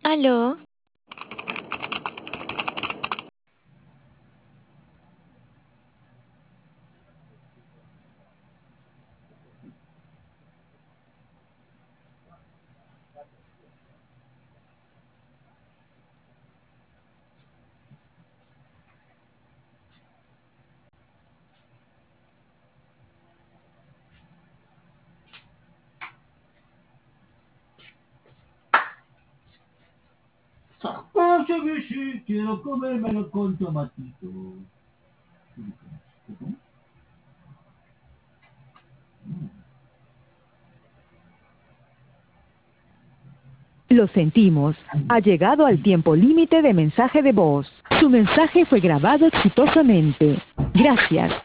Aló, Sushi, quiero comérmelo con tomatito. Lo sentimos. Ha llegado al tiempo límite de mensaje de voz. Su mensaje fue grabado exitosamente. Gracias.